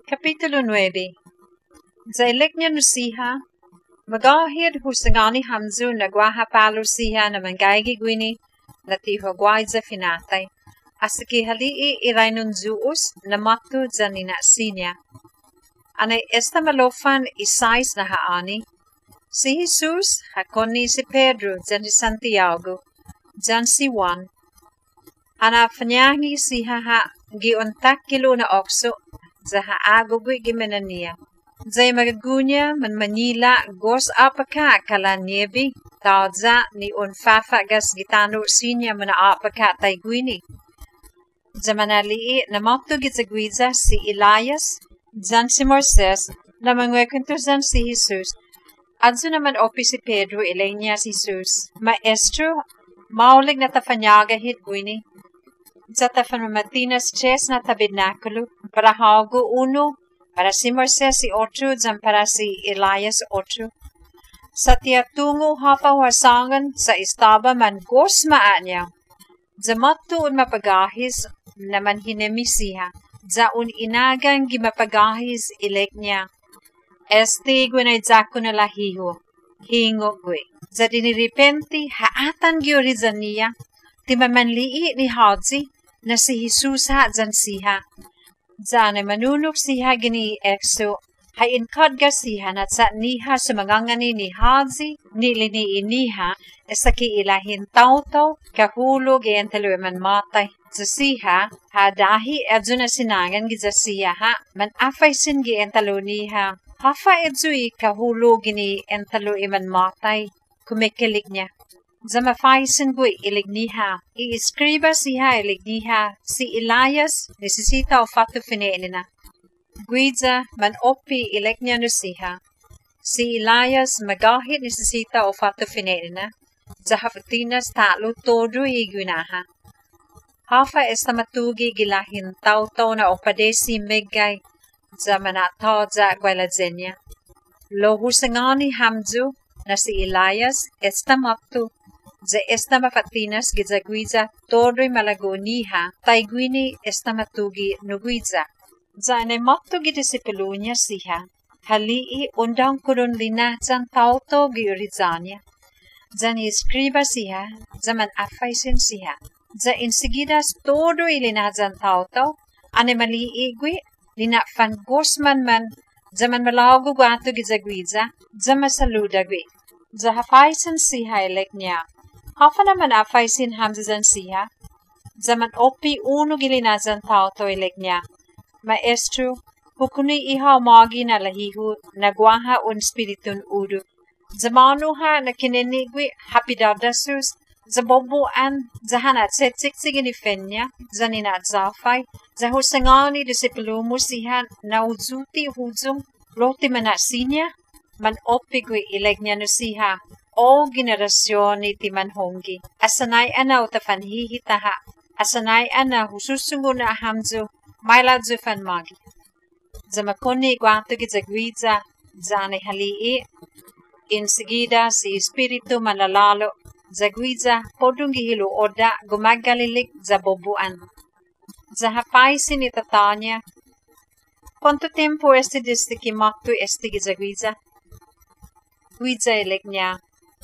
Kapitulo 9. Zailek niya nusiha, magahid husangani hamzu nagwahapalo siya na mangaigi gwini na tihogway za finatay. Asiki halii iraynun zuus na matu zanina sinya. Anay esta malofan isais na haani. Si Jesus hakoni si Pedro zan si Santiago, zan si Juan. Ana fanyangi siya ha giontak kilo na okso za haagugwi gimenania. Zay magagunya man Manila gos apaka kala niebi. Taodza ni unfafa gas gitano sinya mana apaka taygwini. Zamanalii na mokto gizagwiza si Elias, zan si Moses, na mangwekwento zan si Jesus. Adso naman opi si Pedro ilay niya si Jesus. Maestro, maulig na tafanyagahit gwini. Sa tafanamatinas ches na tabernakulo, para hago uno, para si Moses si otro, zan para si Elias otro. Sa tiyatungo hapawasangan sa istaba man gos maanya. Zamatu un mapagahis naman hinemisiha. Za un inagang gimapagahis ilek niya. Este gwenay zako na lahiho. Hingo gwe. Za diniripenti haatan gyorizan niya. Timamanlii ni Hadzi na si Jesus ha zan siha. Za na manunok siha gini ekso. Hayin kadga siha na sa niha sa magangani ni Hadzi nilini iniha esaki ilahin tauto kahulog e entalo man matay. Sa siha ha dahi edzo na sinangan giza siya ha man afay sin gi entalo niha. Hafa edzo i kahulog ni entalo iman matay. Kumikilig niya. Zama faisin gui ilig niha. I-iskriba siya ilig niha. Si Elias nisisita o fatu finenina. Guiza man opi ilig niya no siya. Si Elias magahit nisisita o fatu finenina. Zahafatinas talo todo iguinaha. Hafa esta matugi gilahin tau-tau na opadesi megay. Zamanataw za gwaladzenya. Lohusangani hamzu na si Elias esta matu. Za esta mafatinas gizagwiza todo'y malagoniha taygwini esta matugi nugwiza. Za anay matu gidisipilunya siha. Halii undang kurun linatsan tauto giurizanya. Za ni-iskriba siha, zaman afaysin siha. Za insigidas todo ilinatsan tauto, anay maliigwi, linafan gosman man, zaman malago gwato gizagwiza, za masaludagwi. Za hafaysin siha ilek niya. Hafa naman afaysin hamzazan siya. Zaman opi uno gilinazan tao to ilek niya. Maestro, hukuni iha umagi na lahihu, nagwaha un spiritun udu. Zamanu ha na kininigwi hapidadasus, zabobuan, zahanat setsik ni fenya, zaninat zafay, zahusangani disipilumu siya na uzuti huzum, loti manasinya, man opi gwi ilek niya no siya. O generasyon ni Timanhongi, asanay ana utafanhihitaha, asanay ana hususungo na hamzo, mailadzo fanmagi. Zamakoni gwato gizagwiza, zane halii, insigida si espiritu malalalo, zagwiza podungi hilo oda gumagalilik zabobuan. Zahapaisin itatanya, ¿cuánto tiempo este desde que makto este gizagwiza? Gwiza ilek niya.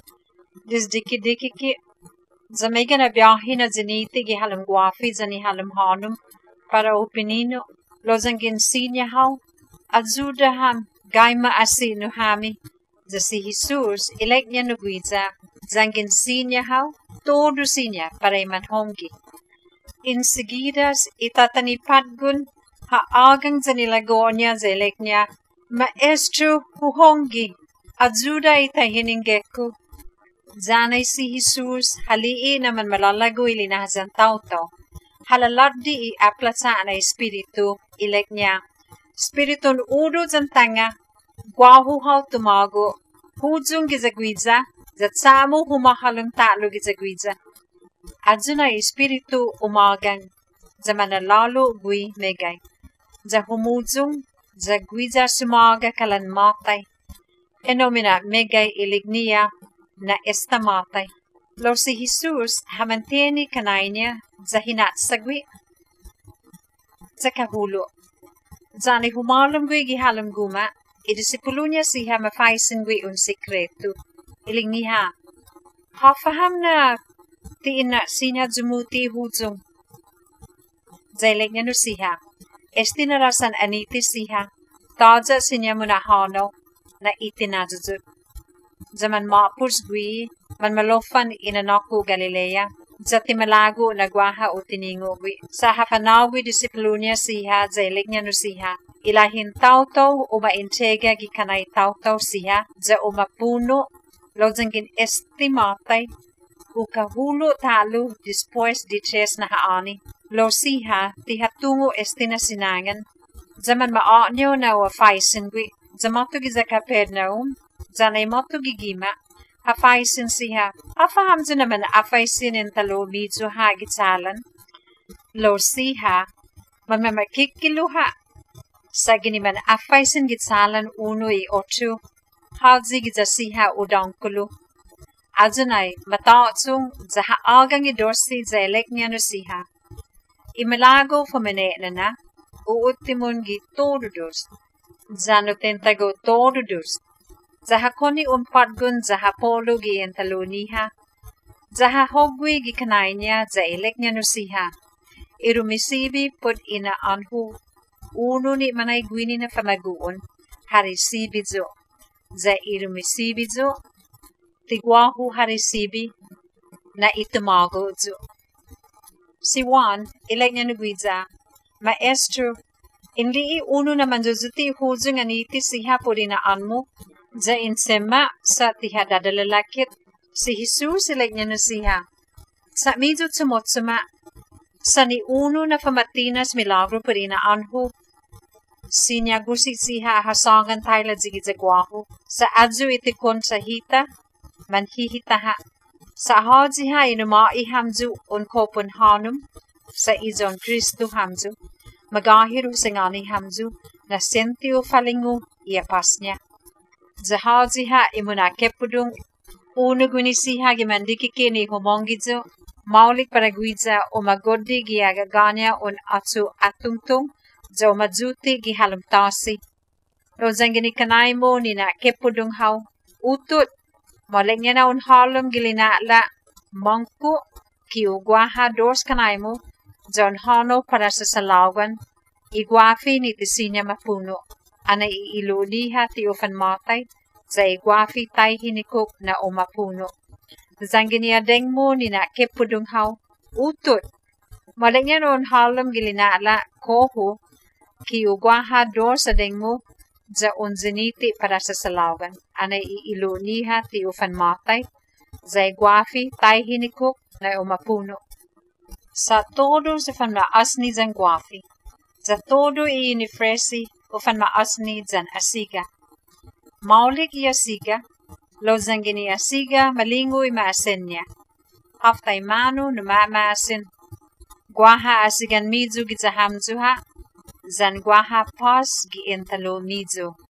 Diki zamega na biyahe na ziniti gi halam guafi zani halam hanum para opinino lo zangin sinya haw adzuda ham gaima asi no hami za si Jesus ilek niya no guiza zangin sinya haw todo sinya para imanhongi. Insigidas itatanipadgun haagang zanilagonya za ilek niya Maestro huhongi adzuda itahiningeku. Zanay si Jesus halii naman malalago ilinahazan tauto. Halalabdi i-aplatsa na espiritu ilek niya. Spiritun udo zantanga, guahuhaw tumago, hudzong gizagwiza, zatsamu humahalong talo gizagwiza. Adzo na espiritu umagang, zamanalalo gui megay. Za humudzong, zagwiza sumaga kalan matay. Enomina megay ilig niya, na esta matay. Lo si Jesus hamanteni kanay niya za hinatsagwi. Sa kahulo. Zani humalum gui gihalum guma, idisipulunya siha mafaisin gui un sikretu. Iling niha. Hafaham na tiina sinya jumuti hujung. Zaileknya nu siha. Estina rasan aniti siha. Taja sinya munahano na itinajujut. Zaman mapurs gui, man malofan inanaku Galilea. Zati malago nagwaha o tiningo gui. Sa hapanawi disiplunya siha, zaileknya nu siha. Ilahin tautaw o maintega gikanay tautaw siha, za o mapuno, lojangin estimatay, o kahulo talo después de tres na haani. Lo siha, tihatungo estina sinangan, zaman maanyo na o faisin gui, zamato giza Capernaum, zanay mato gigima, hafaisin siha, afahamzo naman afaisin in talo medyo hagitsalan. Lo siha, mamamakikiluha, sa giniman afaisin gitsalan 1:8, hadzi giza siha udangkulu. Azunay, mataatsung, zaha agang idorsi za eleknya no siha. Imalago fumanena na, uutimun gi todudos, zano tentago todudos. Zaha koni unpadgun zaha polo gi entaloniha, zaha hogwi gi kanainya za eleknya no siha. Irumisibi put ina anhu, uno ni manay gwini na famaguon, harisibizo. Za irumisibizo, tigwahu harisibi na itumagozo. Si Juan, eleknya no guiza, Maestro, inlii uno na manzuzuti huzung aniti siha purina anmo, za insema sa tiha dadalalakit, si Jesus eleknya no siha. Sa medyo tumotsuma, sa ni uno na famatinas milagro purina anho, sinya gusi siha hasangan tayo zigizagwaho, sa adzu itikon sa hita, manhihitaha. Sa hadziha inumai hamzu unkopun hanum, sa izon Kristo hamzu, magahiru singani hamzu, na sentio falingu iapasnya. Sa hadziha imuna kepudung, unuguni siha gimandikiki ni humongizo, maulik paraguiza o magodi giagaganya un atu atungtung, za o mazuti gihalumtasi. Rozangini kanaimo ni na kepudung hau, utut, malengnya na unhalum gilina la mangku ki ugwaha dos kanaimo zon hano para sa salawan igwafi ni tisinya mapuno ana iiluniha ti ufan matay sa igwafi tay hinikok na umapuno zangini adeng mo ni na kepudung hau utut malengnya na unhalum gilina la koho ki ugwaha dos adeng mo za unziniti para sa salawan, ana iiluniha ti ufan matay, za igwafi tay hinikok na umapuno. Sa todo sa fan maasni zan gwafi, za todo iinifresi ufan maasni zan asiga. Maulik i asiga, lo zangini asiga malingoy maasenya. Haftay mano na maasin, gwaha asigan midzu gizahamzuha, zan gwaha pas gi entalo midzo.